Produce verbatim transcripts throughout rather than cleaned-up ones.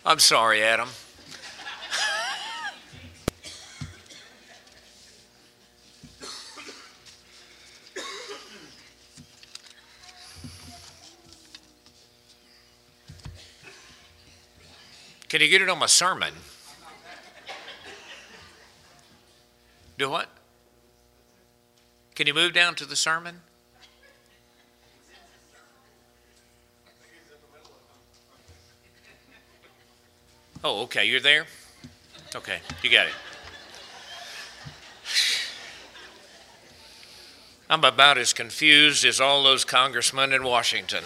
I'm sorry, Adam. Can you get it on my sermon? Do what? Can you move down to the sermon? Oh, okay, you're there? Okay, you got it. I'm about as confused as all those congressmen in Washington.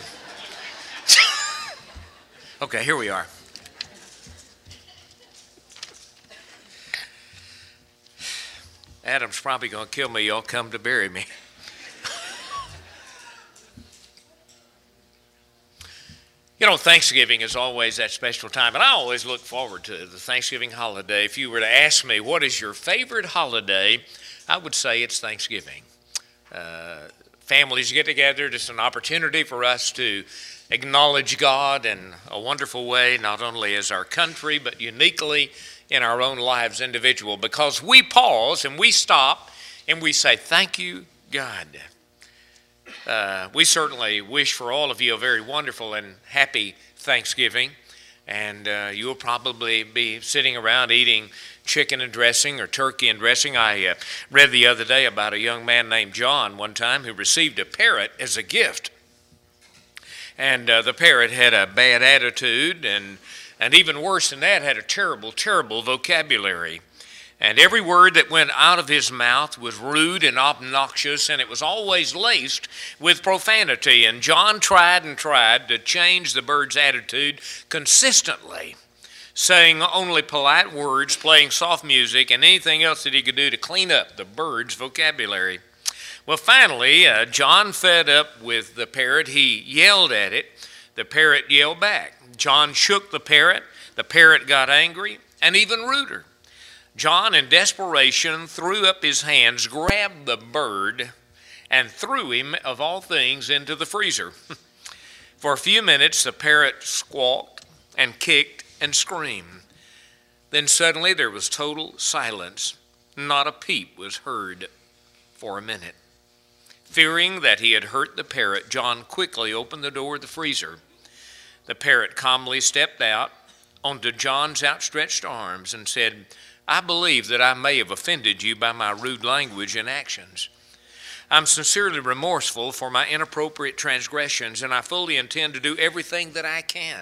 Okay, here we are. Adam's probably going to kill me. Y'all come to bury me. You know, Thanksgiving is always that special time, and I always look forward to the Thanksgiving holiday. If you were to ask me, what is your favorite holiday, I would say it's Thanksgiving. Uh, families get together. It's an opportunity for us to acknowledge God in a wonderful way, not only as our country, but uniquely in our own lives individual, because we pause and we stop and we say, thank you, God. Uh, we certainly wish for all of you a very wonderful and happy Thanksgiving, and uh, you'll probably be sitting around eating chicken and dressing or turkey and dressing. I uh, read the other day about a young man named John one time who received a parrot as a gift, and uh, the parrot had a bad attitude, and and even worse than that, had a terrible, terrible vocabulary. And every word that went out of his mouth was rude and obnoxious, and it was always laced with profanity. And John tried and tried to change the bird's attitude consistently, saying only polite words, playing soft music, and anything else that he could do to clean up the bird's vocabulary. Well, finally, uh, John, fed up with the parrot, he yelled at it. The parrot yelled back. John shook the parrot. The parrot got angry and even ruder. John, in desperation, threw up his hands, grabbed the bird, and threw him, of all things, into the freezer. For a few minutes, the parrot squawked and kicked and screamed. Then suddenly there was total silence. Not a peep was heard for a minute. Fearing that he had hurt the parrot, John quickly opened the door of the freezer. The parrot calmly stepped out onto John's outstretched arms and said, I believe that I may have offended you by my rude language and actions. I'm sincerely remorseful for my inappropriate transgressions, and I fully intend to do everything that I can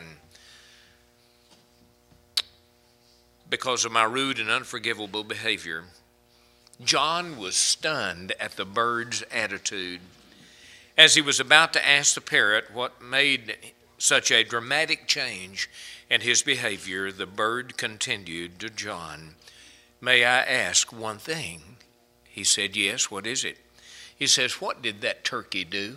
because of my rude and unforgivable behavior. John was stunned at the bird's attitude. As he was about to ask the parrot what made such a dramatic change in his behavior, the bird continued to John, May I ask one thing? He said, yes, what is it? He says, what did that turkey do?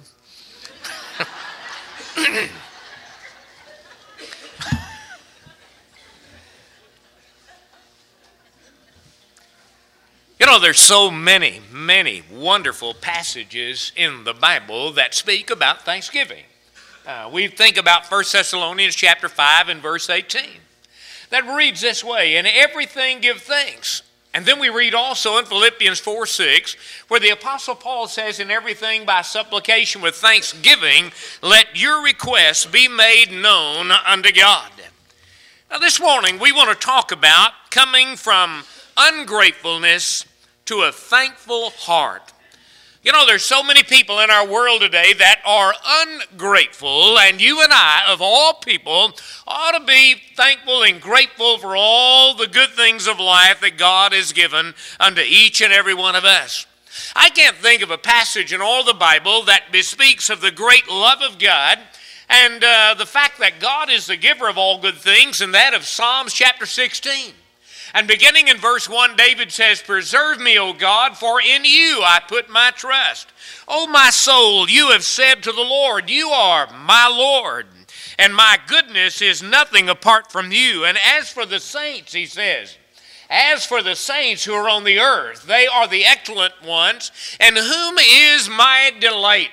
You know, there's so many, many wonderful passages in the Bible that speak about Thanksgiving. Uh, we think about First Thessalonians chapter five and verse eighteen. That reads this way, in everything give thanks. And then we read also in Philippians four six, where the Apostle Paul says, in everything by supplication with thanksgiving, let your requests be made known unto God. Now this morning we want to talk about coming from ungratefulness to a thankful heart. You know, there's so many people in our world today that are ungrateful, and you and I, of all people, ought to be thankful and grateful for all the good things of life that God has given unto each and every one of us. I can't think of a passage in all the Bible that bespeaks of the great love of God and uh, the fact that God is the giver of all good things, and that of Psalms chapter sixteen. And beginning in verse one, David says, preserve me, O God, for in you I put my trust. O my soul, you have said to the Lord, you are my Lord, and my goodness is nothing apart from you. And as for the saints, he says, as for the saints who are on the earth, they are the excellent ones, in whom is my delight.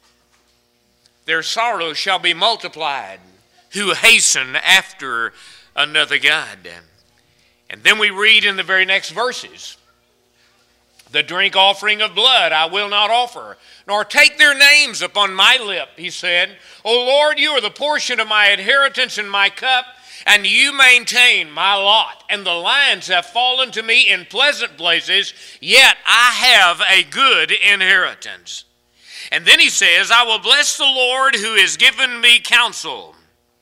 Their sorrows shall be multiplied, who hasten after another God. And then we read in the very next verses, the drink offering of blood I will not offer, nor take their names upon my lip, he said. O Lord, you are the portion of my inheritance and my cup, and you maintain my lot. And the lines have fallen to me in pleasant places, yet I have a good inheritance. And then he says, I will bless the Lord who has given me counsel.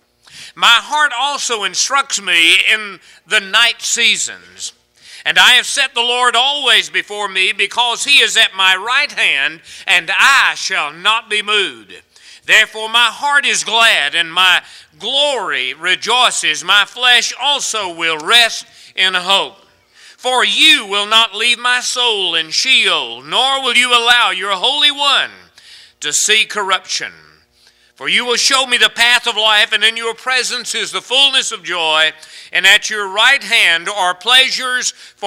My heart also instructs me in the night seasons. And I have set the Lord always before me, because he is at my right hand, and I shall not be moved. Therefore my heart is glad, and my glory rejoices. My flesh also will rest in hope. For you will not leave my soul in Sheol, nor will you allow your Holy One to see corruption. For you will show me the path of life, and in your presence is the fullness of joy, and at your right hand are pleasures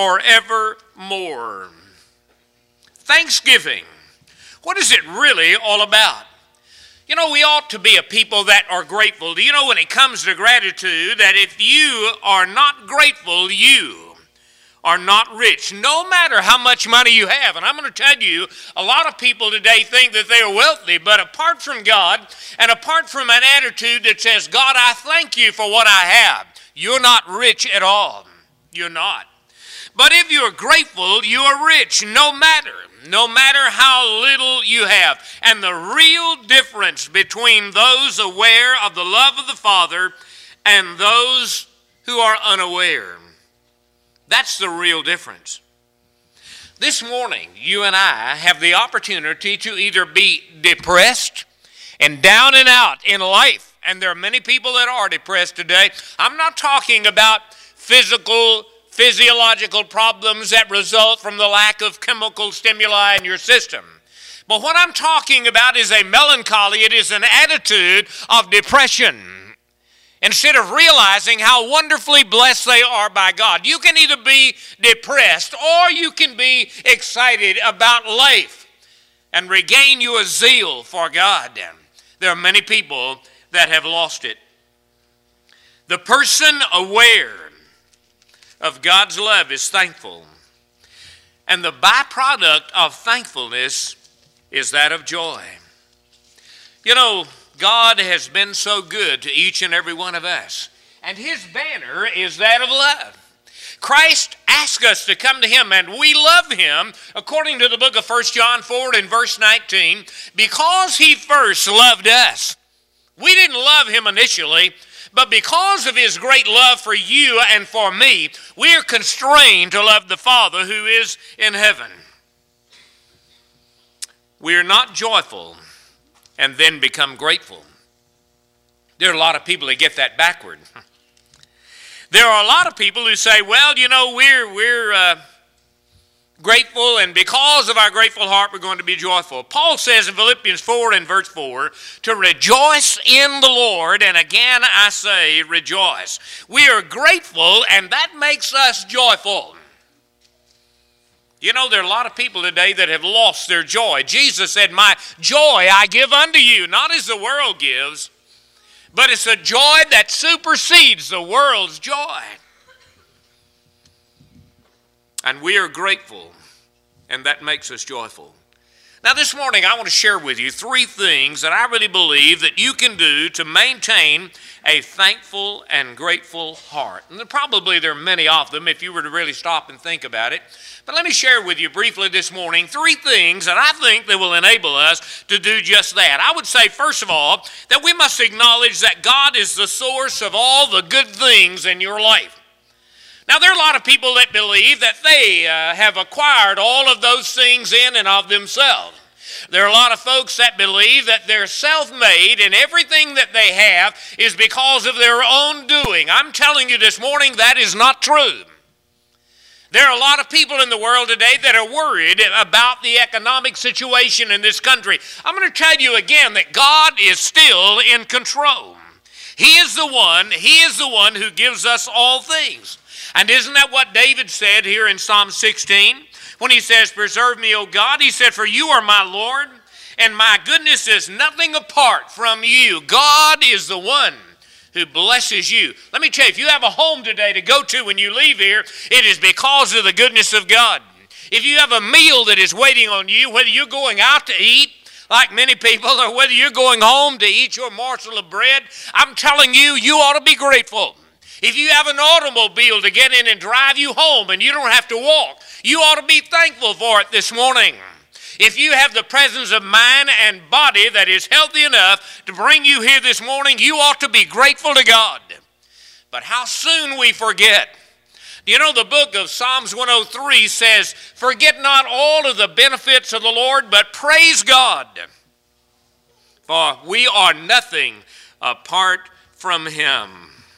forevermore. Thanksgiving. What is it really all about? You know, we ought to be a people that are grateful. Do you know, when it comes to gratitude, that if you are not grateful, you are not rich, no matter how much money you have. And I'm going to tell you, a lot of people today think that they are wealthy, but apart from God and apart from an attitude that says, God, I thank you for what I have, you're not rich at all. You're not. But if you're grateful, you are rich, no matter, no matter how little you have. And the real difference between those aware of the love of the Father and those who are unaware, that's the real difference. This morning, you and I have the opportunity to either be depressed and down and out in life. And there are many people that are depressed today. I'm not talking about physical, physiological problems that result from the lack of chemical stimuli in your system. But what I'm talking about is a melancholy. It is an attitude of depression. Instead of realizing how wonderfully blessed they are by God. You can either be depressed or you can be excited about life and regain your zeal for God. There are many people that have lost it. The person aware of God's love is thankful. And the byproduct of thankfulness is that of joy. You know, God has been so good to each and every one of us. And his banner is that of love. Christ asked us to come to him, and we love him, according to the book of First John four and verse nineteen, because he first loved us. We didn't love him initially, but because of his great love for you and for me, we are constrained to love the Father who is in heaven. We are not joyful and then become grateful. There are a lot of people that get that backward. There are a lot of people who say, well, you know, we're, we're uh, grateful, and because of our grateful heart, we're going to be joyful. Paul says in Philippians four and verse four, to rejoice in the Lord, and again I say rejoice. We are grateful, and that makes us joyful. You know, there are a lot of people today that have lost their joy. Jesus said, my joy I give unto you, not as the world gives, but it's a joy that supersedes the world's joy. And we are grateful, and that makes us joyful. Now this morning I want to share with you three things that I really believe that you can do to maintain a thankful and grateful heart. And probably there are many of them if you were to really stop and think about it. But let me share with you briefly this morning three things that I think that will enable us to do just that. I would say, first of all, that we must acknowledge that God is the source of all the good things in your life. Now, there are a lot of people that believe that they uh, have acquired all of those things in and of themselves. There are a lot of folks that believe that they're self-made and everything that they have is because of their own doing. I'm telling you this morning that is not true. There are a lot of people in the world today that are worried about the economic situation in this country. I'm going to tell you again that God is still in control. He is the one, He is the one who gives us all things. And isn't that what David said here in Psalm sixteen? When he says, preserve me, O God, he said, for you are my Lord, and my goodness is nothing apart from you. God is the one who blesses you. Let me tell you, if you have a home today to go to when you leave here, it is because of the goodness of God. If you have a meal that is waiting on you, whether you're going out to eat, like many people, or whether you're going home to eat your morsel of bread, I'm telling you, you ought to be grateful. If you have an automobile to get in and drive you home and you don't have to walk, you ought to be thankful for it this morning. If you have the presence of mind and body that is healthy enough to bring you here this morning, you ought to be grateful to God. But how soon we forget. You know, the book of Psalms one oh three says, "Forget not all of the benefits of the Lord, but praise God. For we are nothing apart from Him."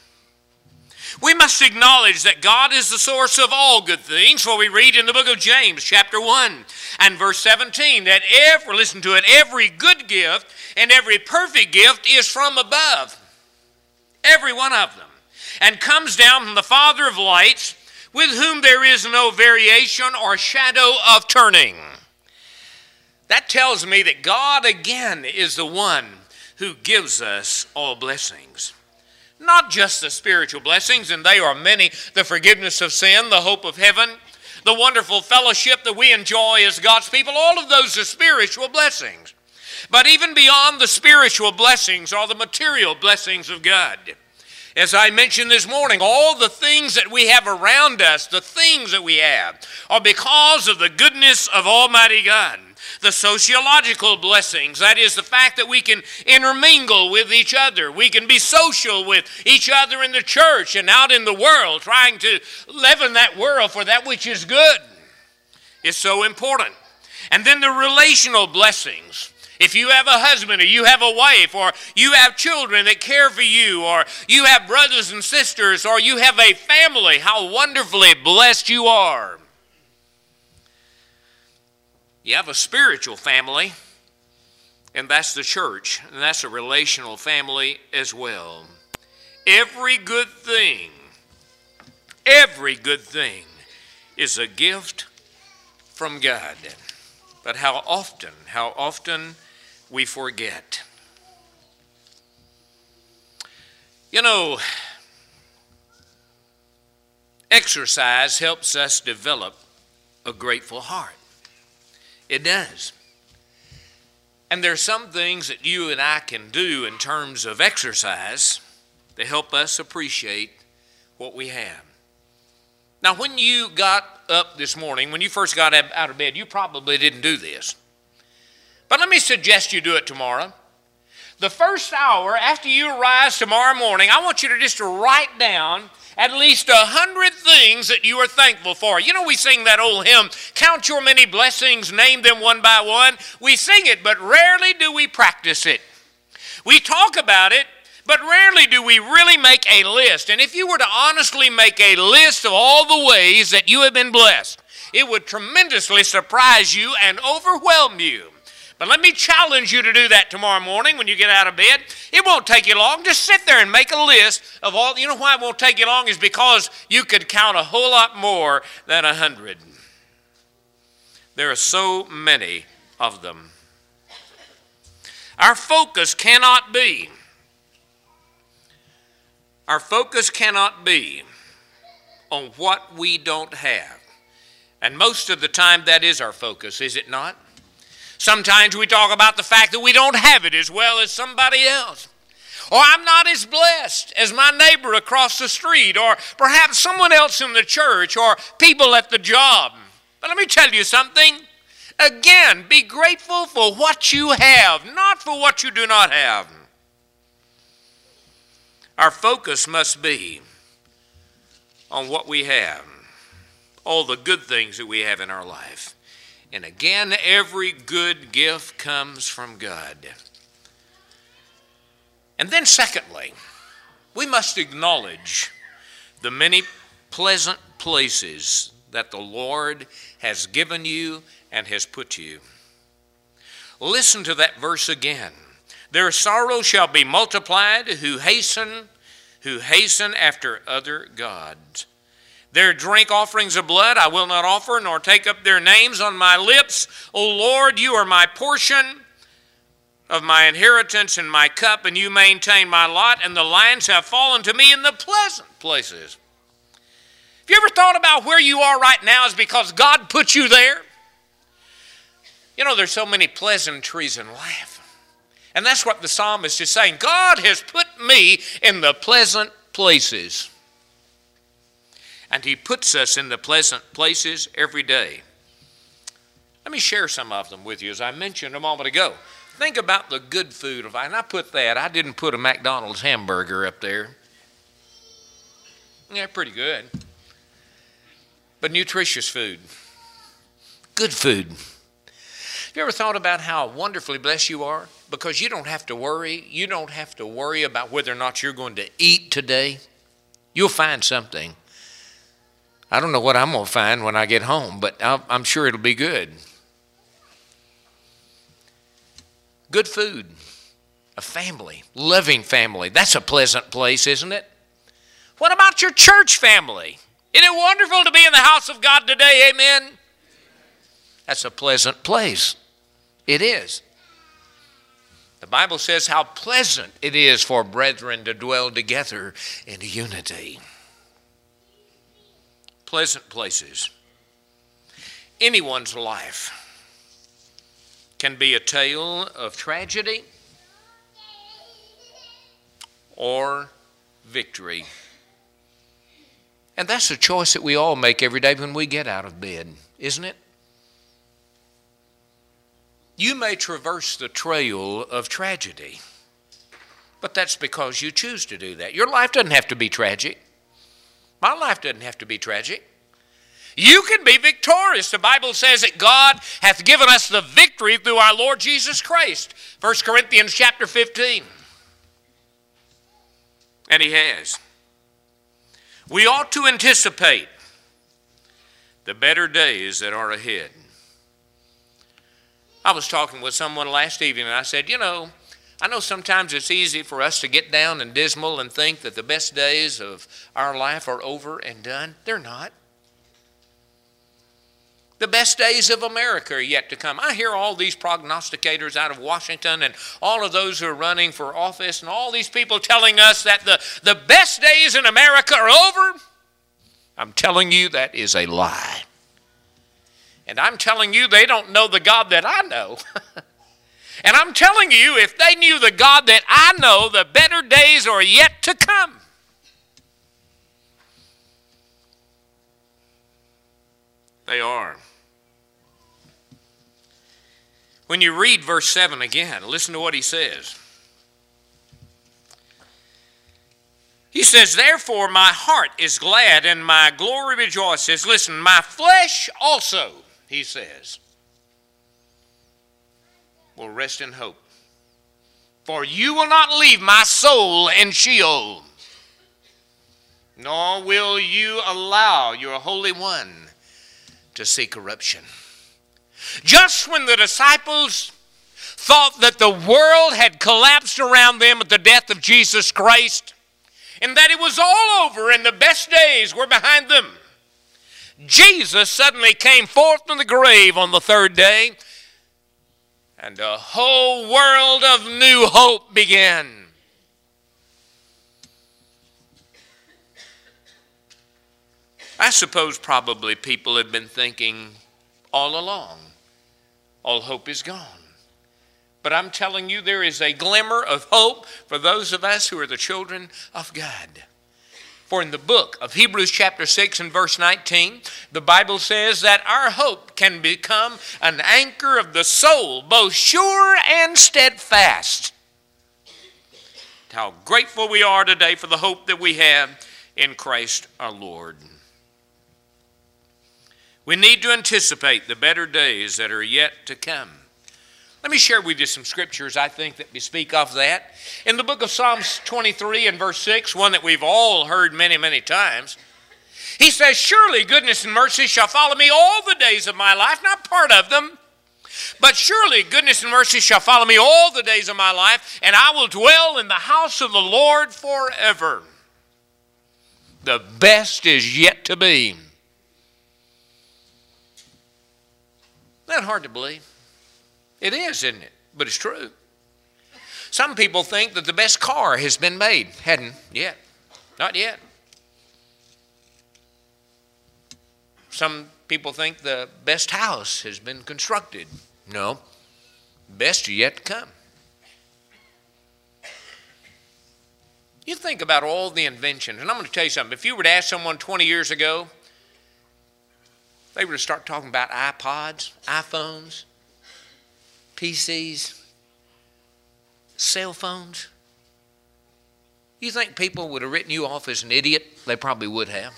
We must acknowledge that God is the source of all good things, for we read in the book of James, chapter one and verse seventeen, that every, listen to it, every good gift and every perfect gift is from above, every one of them, and comes down from the Father of lights, with whom there is no variation or shadow of turning. That tells me that God again is the one who gives us all blessings. Not just the spiritual blessings, and they are many, the forgiveness of sin, the hope of heaven, the wonderful fellowship that we enjoy as God's people. All of those are spiritual blessings. But even beyond the spiritual blessings are the material blessings of God. As I mentioned this morning, all the things that we have around us, the things that we have, are because of the goodness of Almighty God. The sociological blessings, that is the fact that we can intermingle with each other. We can be social with each other in the church and out in the world, trying to live in that world for that which is good, is so important. And then the relational blessings. If you have a husband or you have a wife or you have children that care for you or you have brothers and sisters or you have a family, how wonderfully blessed you are. You have a spiritual family, and that's the church, and that's a relational family as well. Every good thing, every good thing is a gift from God. But how often, how often we forget. You know, exercise helps us develop a grateful heart. It does. And there are some things that you and I can do in terms of exercise to help us appreciate what we have. Now, when you got up this morning, when you first got out of bed, you probably didn't do this. But let me suggest you do it tomorrow. The first hour after you rise tomorrow morning, I want you to just write down at least a hundred things that you are thankful for. You know, we sing that old hymn, "Count your many blessings, name them one by one." We sing it, but rarely do we practice it. We talk about it, but rarely do we really make a list. And if you were to honestly make a list of all the ways that you have been blessed, it would tremendously surprise you and overwhelm you. But let me challenge you to do that tomorrow morning when you get out of bed. It won't take you long. Just sit there and make a list of all. You know why it won't take you long is because you could count a whole lot more than a hundred. There are so many of them. Our focus cannot be, our focus cannot be on what we don't have. And most of the time that is our focus, is it not? Sometimes we talk about the fact that we don't have it as well as somebody else. Or I'm not as blessed as my neighbor across the street, or perhaps someone else in the church, or people at the job. But let me tell you something. Again, be grateful for what you have, not for what you do not have. Our focus must be on what we have, all the good things that we have in our life. And again, every good gift comes from God. And then secondly, we must acknowledge the many pleasant places that the Lord has given you and has put you. Listen to that verse again. Their sorrow shall be multiplied who hasten, who hasten after other gods. Their drink offerings of blood I will not offer, nor take up their names on my lips. O Lord, you are my portion. of my inheritance and my cup, and you maintain my lot, and the lines have fallen to me in the pleasant places. Have you ever thought about where you are right now is because God put you there? You know, there's so many pleasantries in life. And that's what the psalmist is saying. God has put me in the pleasant places. And he puts us in the pleasant places every day. Let me share some of them with you, as I mentioned a moment ago. Think about the good food. And I put that, I didn't put a McDonald's hamburger up there. Yeah, pretty good. But nutritious food. Good food. Have you ever thought about how wonderfully blessed you are? Because you don't have to worry. You don't have to worry about whether or not you're going to eat today. You'll find something. I don't know what I'm going to find when I get home, but I'm sure it'll be good. Good food. A family. Loving family. That's a pleasant place, isn't it? What about your church family? Isn't it wonderful to be in the house of God today? Amen? That's a pleasant place. It is. The Bible says how pleasant it is for brethren to dwell together in unity. Pleasant places. Anyone's life can be a tale of tragedy or victory. And that's a choice that we all make every day when we get out of bed, isn't it? You may traverse the trail of tragedy, but that's because you choose to do that. Your life doesn't have to be tragic. My life doesn't have to be tragic. You can be victorious. The Bible says that God hath given us the victory through our Lord Jesus Christ. First Corinthians chapter fifteen. And he has. We ought to anticipate the better days that are ahead. I was talking with someone last evening and I said, you know, I know sometimes it's easy for us to get down and dismal and think that the best days of our life are over and done. They're not. The best days of America are yet to come. I hear all these prognosticators out of Washington and all of those who are running for office and all these people telling us that the, the best days in America are over. I'm telling you that is a lie. And I'm telling you they don't know the God that I know. And I'm telling you, if they knew the God that I know, the better days are yet to come. They are. When you read verse seven again, listen to what he says. He says, therefore my heart is glad and my glory rejoices. Listen, my flesh also, he says, will rest in hope. For you will not leave my soul in Sheol, nor will you allow your Holy One to see corruption. Just when the disciples thought that the world had collapsed around them at the death of Jesus Christ, and that it was all over and the best days were behind them, Jesus suddenly came forth from the grave on the third day, and a whole world of new hope began. I suppose probably people had been thinking all along, all hope is gone. But I'm telling you, there is a glimmer of hope for those of us who are the children of God. For in the book of Hebrews chapter six and verse nineteen, the Bible says that our hope can become an anchor of the soul, both sure and steadfast. How grateful we are today for the hope that we have in Christ our Lord. We need to anticipate the better days that are yet to come. Let me share with you some scriptures I think that bespeak of that. In the book of Psalms twenty-three and verse six, one that we've all heard many, many times, he says, surely goodness and mercy shall follow me all the days of my life, not part of them, but surely goodness and mercy shall follow me all the days of my life, and I will dwell in the house of the Lord forever. The best is yet to be. Isn't that hard to believe? It is, isn't it? But it's true. Some people think that the best car has been made. Hadn't yet. Not yet. Some people think the best house has been constructed. No. Best yet to come. You think about all the inventions, and I'm going to tell you something. If you were to ask someone twenty years ago, they were to start talking about iPods, iPhones, P Cs, cell phones. You think people would have written you off as an idiot? They probably would have.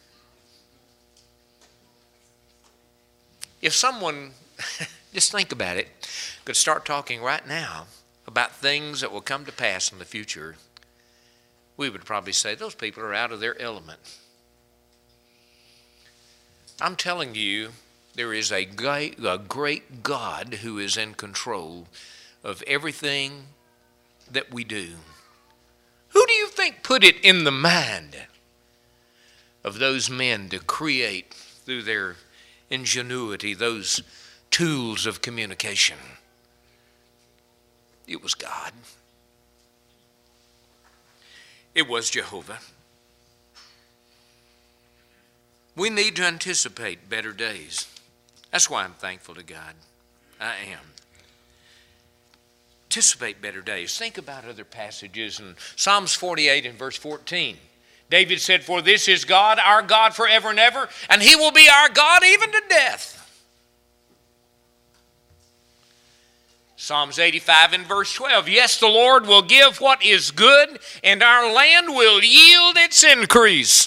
If someone, just think about it, could start talking right now about things that will come to pass in the future, we would probably say those people are out of their element. I'm telling you, there is a great, a great God who is in control of everything that we do. Who do you think put it in the mind of those men to create through their ingenuity those tools of communication? It was God. It was Jehovah. We need to anticipate better days. That's why I'm thankful to God. I am. Anticipate better days. Think about other passages in Psalms forty-eight and verse fourteen. David said, "For this is God, our God forever and ever, and he will be our God even to death." Psalms eighty-five and verse twelve. "Yes, the Lord will give what is good, and our land will yield its increase."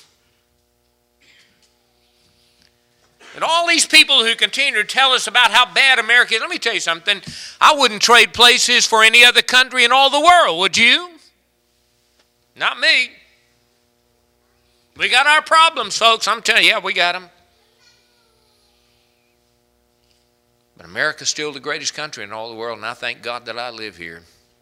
And all these people who continue to tell us about how bad America is, let me tell you something. I wouldn't trade places for any other country in all the world, would you? Not me. We got our problems, folks. I'm telling you, yeah, we got them. But America's still the greatest country in all the world, and I thank God that I live here.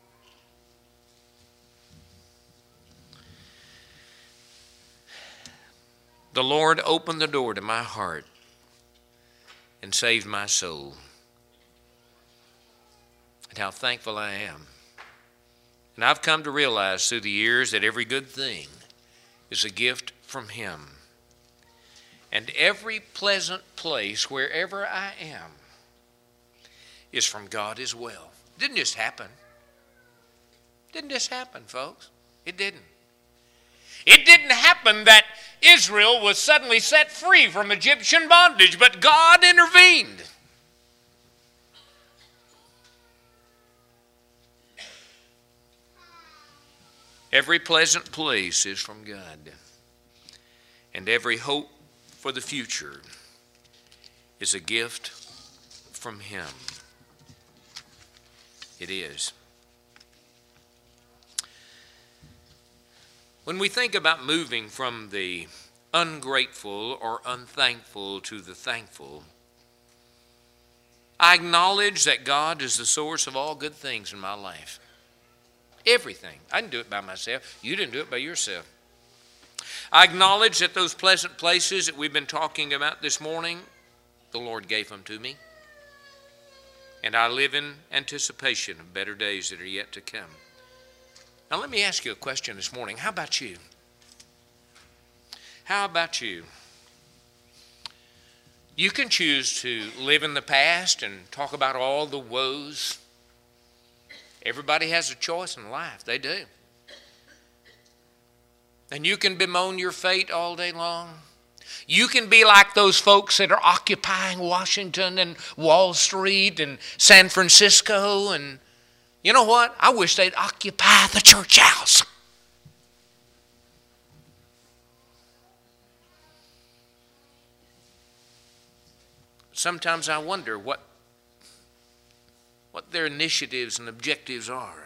The Lord opened the door to my heart and saved my soul. And how thankful I am. And I've come to realize through the years that every good thing is a gift from Him. And every pleasant place, wherever I am, is from God as well. It didn't just happen. It didn't just happen, folks. It didn't. It didn't happen that Israel was suddenly set free from Egyptian bondage, but God intervened. Every pleasant place is from God, and every hope for the future is a gift from Him. It is. When we think about moving from the ungrateful or unthankful to the thankful, I acknowledge that God is the source of all good things in my life. Everything. I didn't do it by myself. You didn't do it by yourself. I acknowledge that those pleasant places that we've been talking about this morning, the Lord gave them to me. And I live in anticipation of better days that are yet to come. Now let me ask you a question this morning. How about you? How about you? You can choose to live in the past and talk about all the woes. Everybody has a choice in life. They do. And you can bemoan your fate all day long. You can be like those folks that are occupying Washington and Wall Street and San Francisco. And you know what? I wish they'd occupy the church house. Sometimes I wonder what, what their initiatives and objectives are.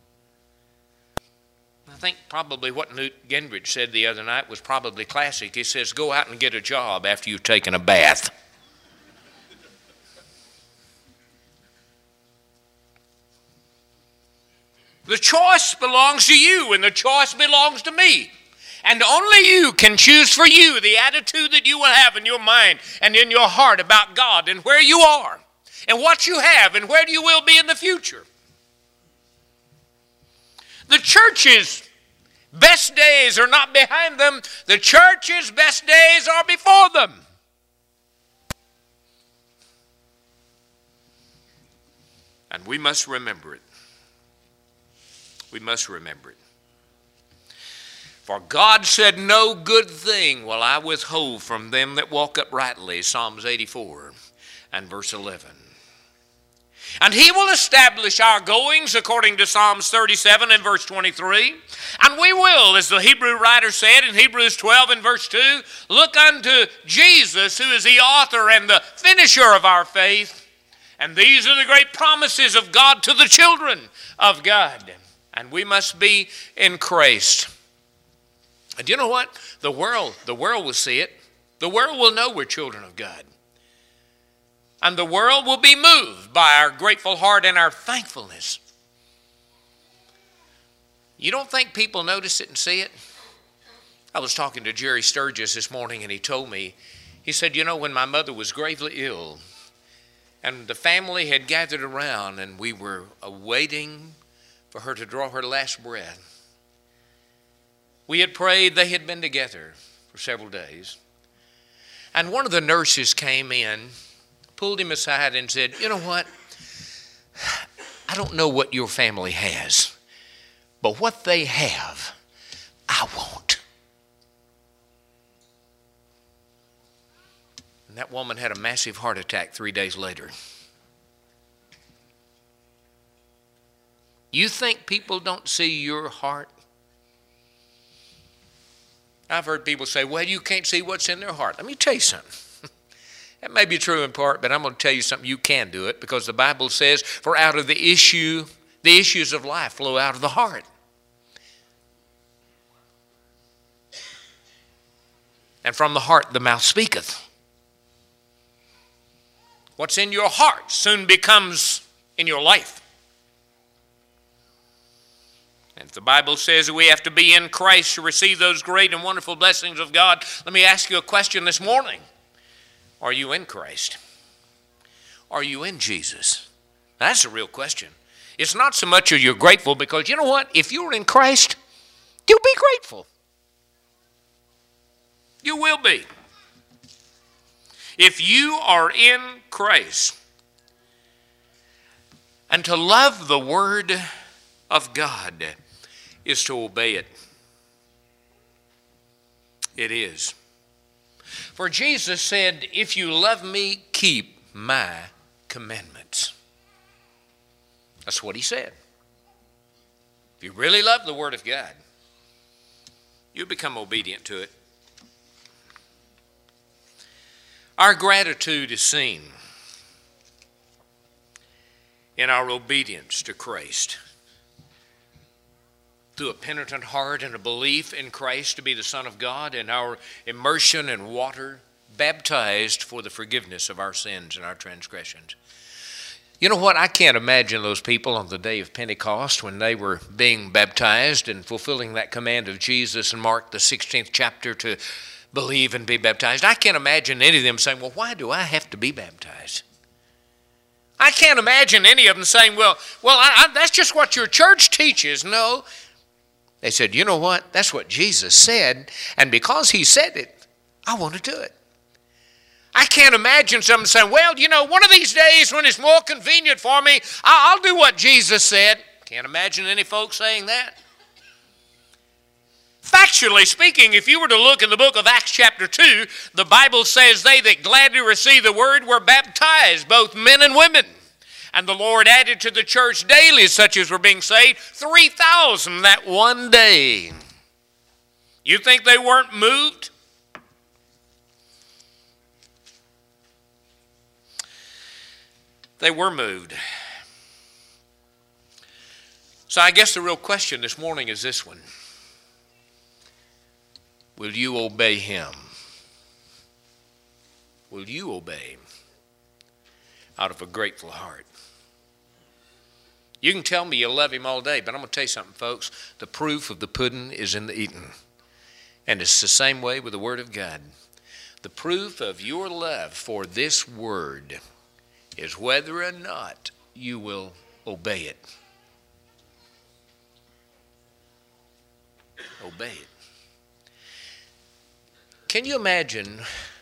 I think probably what Newt Gingrich said the other night was probably classic. He says, go out and get a job after you've taken a bath. The choice belongs to you, and the choice belongs to me. And only you can choose for you the attitude that you will have in your mind and in your heart about God and where you are and what you have and where you will be in the future. The church's best days are not behind them. The church's best days are before them. And we must remember it. We must remember it. For God said, no good thing will I withhold from them that walk uprightly. Psalms eighty-four and verse eleven. And he will establish our goings according to Psalms thirty-seven and verse twenty-three. And we will, as the Hebrew writer said in Hebrews twelve and verse two, look unto Jesus, who is the author and the finisher of our faith. And these are the great promises of God to the children of God. And we must be in Christ. And you know what? The world, the world will see it. The world will know we're children of God. And the world will be moved by our grateful heart and our thankfulness. You don't think people notice it and see it? I was talking to Jerry Sturgis this morning, and he told me, he said, you know, when my mother was gravely ill, and the family had gathered around, and we were awaiting for her to draw her last breath, we had prayed. They had been together for several days. And one of the nurses came in, pulled him aside and said, you know what? I don't know what your family has, but what they have, I want. And that woman had a massive heart attack three days later. You think people don't see your heart? I've heard people say, well, you can't see what's in their heart. Let me tell you something. That may be true in part, but I'm going to tell you something. You can do it, because the Bible says, for out of the issue, the issues of life flow out of the heart. And from the heart the mouth speaketh. What's in your heart soon becomes in your life. And if the Bible says that we have to be in Christ to receive those great and wonderful blessings of God, let me ask you a question this morning. Are you in Christ? Are you in Jesus? That's a real question. It's not so much that you're grateful, because you know what? If you're in Christ, you'll be grateful. You will be. If you are in Christ, and to love the Word of God is to obey it. It is. For Jesus said, if you love me, keep my commandments. That's what he said. If you really love the Word of God, you become obedient to it. Our gratitude is seen in our obedience to Christ. Through a penitent heart and a belief in Christ to be the Son of God, and our immersion in water, baptized for the forgiveness of our sins and our transgressions. You know what? I can't imagine those people on the day of Pentecost when they were being baptized and fulfilling that command of Jesus in Mark the sixteenth chapter to believe and be baptized. I can't imagine any of them saying, well, why do I have to be baptized? I can't imagine any of them saying, well, well, I, I, that's just what your church teaches. No. They said, you know what? That's what Jesus said, and because he said it, I want to do it. I can't imagine someone saying, well, you know, one of these days when it's more convenient for me, I'll do what Jesus said. Can't imagine any folks saying that. Factually speaking, if you were to look in the book of Acts chapter two, the Bible says they that gladly received the word were baptized, both men and women. And the Lord added to the church daily such as were being saved, three thousand that one day. You think they weren't moved? They were moved. So I guess the real question this morning is this one. Will you obey him? Will you obey him out of a grateful heart? You can tell me you love him all day, but I'm going to tell you something, folks. The proof of the pudding is in the eating. And it's the same way with the Word of God. The proof of your love for this Word is whether or not you will obey it. obey it. Can you imagine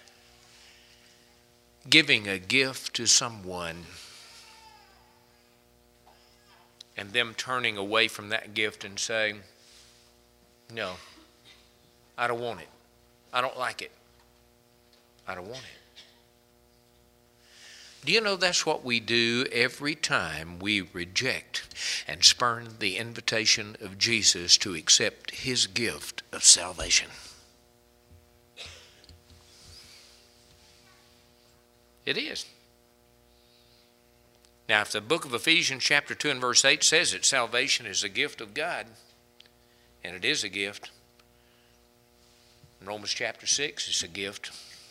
giving a gift to someone and them turning away from that gift and saying, no, I don't want it. I don't like it. I don't want it. Do you know that's what we do every time we reject and spurn the invitation of Jesus to accept his gift of salvation? It is. Now, if the book of Ephesians chapter two and verse eight says that salvation is a gift of God, and it is a gift, in Romans chapter six, it's a gift.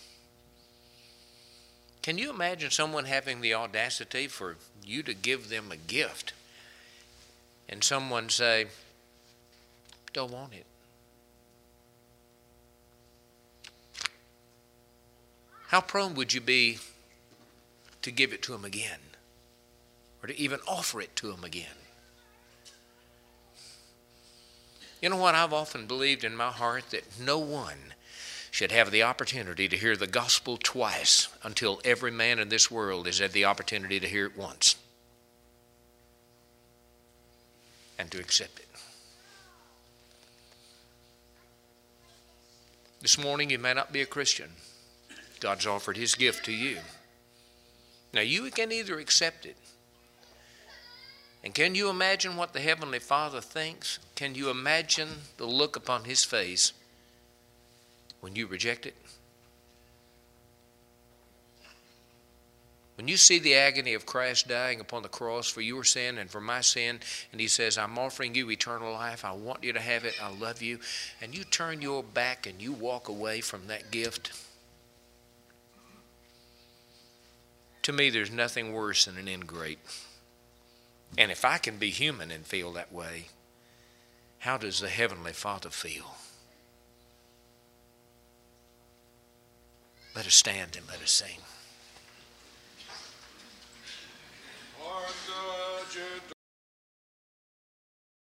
Can you imagine someone having the audacity for you to give them a gift and someone say, don't want it? How prone would you be to give it to them again, or to even offer it to them again? You know what? I've often believed in my heart that no one should have the opportunity to hear the gospel twice until every man in this world has had the opportunity to hear it once and to accept it. This morning you may not be a Christian. God's offered his gift to you. Now you can either accept it. And can you imagine what the Heavenly Father thinks? Can you imagine the look upon his face when you reject it? When you see the agony of Christ dying upon the cross for your sin and for my sin, and he says, I'm offering you eternal life, I want you to have it, I love you, and you turn your back and you walk away from that gift, to me there's nothing worse than an ingrate. And if I can be human and feel that way, how does the Heavenly Father feel? Let us stand and let us sing.